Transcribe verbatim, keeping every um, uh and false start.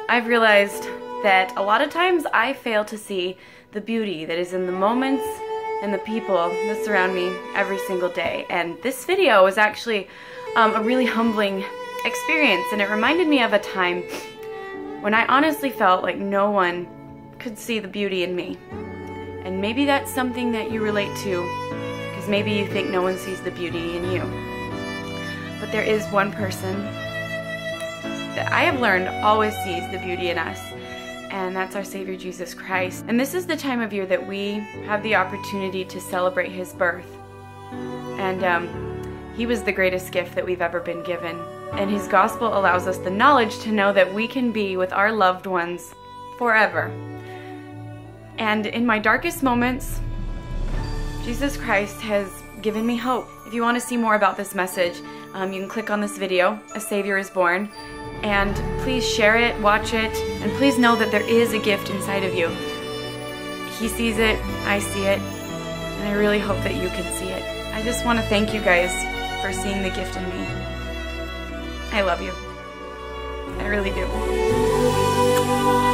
I've realized that a lot of times I fail to see the beauty that is in the moments and the people that surround me every single day. And this video was actually um, a really humbling experience, and it reminded me of a time when I honestly felt like no one could see the beauty in me. And maybe that's something that you relate to, because maybe you think no one sees the beauty in you. But there is one person that I have learned always sees the beauty in us, and that's our Savior Jesus Christ. And this is the time of year that we have the opportunity to celebrate His birth. And um, He was the greatest gift that we've ever been given. And His gospel allows us the knowledge to know that we can be with our loved ones forever. And in my darkest moments, Jesus Christ has given me hope. If you want to see more about this message, um, you can click on this video, A Savior is Born, and please share it, watch it, and please know that there is a gift inside of you. He sees it, I see it, and I really hope that you can see it. I just want to thank you guys for seeing the gift in me. I love you. I really do.